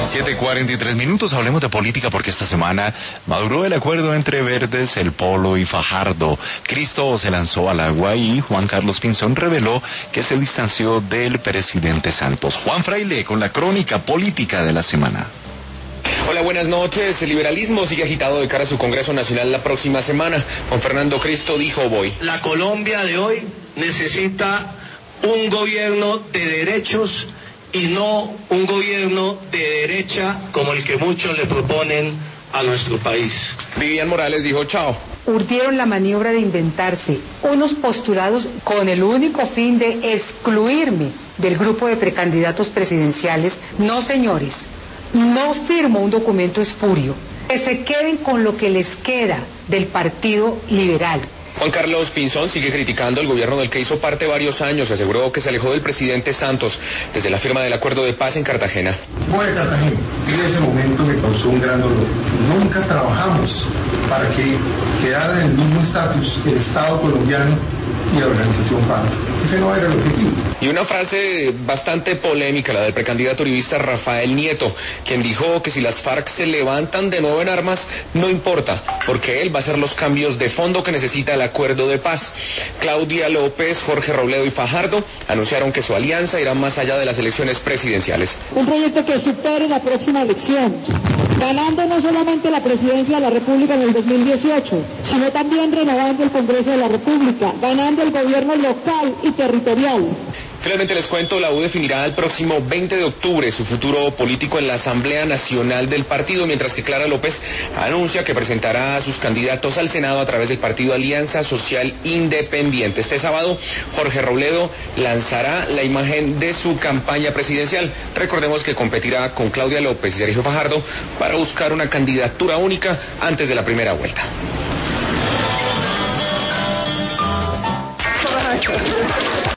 7:43, hablemos de política porque esta semana maduró el acuerdo entre Verdes, El Polo y Fajardo. Cristo se lanzó al agua y Juan Carlos Pinzón reveló que se distanció del presidente Santos. Juan Fraile con la crónica política de la semana. Hola, buenas noches. El liberalismo sigue agitado de cara a su Congreso Nacional la próxima semana. Juan Fernando Cristo dijo hoy: la Colombia de hoy necesita un gobierno de derechos y no un gobierno de derecha como el que muchos le proponen a nuestro país. Vivian Morales dijo chao. Urdieron la maniobra de inventarse unos postulados con el único fin de excluirme del grupo de precandidatos presidenciales. No, señores, no firmo un documento espurio. Que se queden con lo que les queda del Partido Liberal. Juan Carlos Pinzón sigue criticando al gobierno del que hizo parte varios años. Aseguró que se alejó del presidente Santos desde la firma del acuerdo de paz en Cartagena. Voy a Cartagena y en ese momento me causó un gran dolor. Nunca trabajamos para que quedara en el mismo estatus el Estado colombiano y la organización FARC. Ese no era el objetivo. Y una frase bastante polémica, la del precandidato uribista Rafael Nieto, quien dijo que si las FARC se levantan de nuevo en armas, no importa, porque él va a hacer los cambios de fondo que necesita el acuerdo de paz. Claudia López, Jorge Robledo y Fajardo anunciaron que su alianza irá más allá de las elecciones presidenciales. Un proyecto que supere la próxima elección, ganando no solamente la presidencia de la República en el 2018, sino también renovando el Congreso de la República, ganando el gobierno local y territorial. Finalmente les cuento, la U definirá el próximo 20 de octubre su futuro político en la Asamblea Nacional del partido, mientras que Clara López anuncia que presentará a sus candidatos al Senado a través del partido Alianza Social Independiente. Este sábado, Jorge Robledo lanzará la imagen de su campaña presidencial. Recordemos que competirá con Claudia López y Sergio Fajardo para buscar una candidatura única antes de la primera vuelta.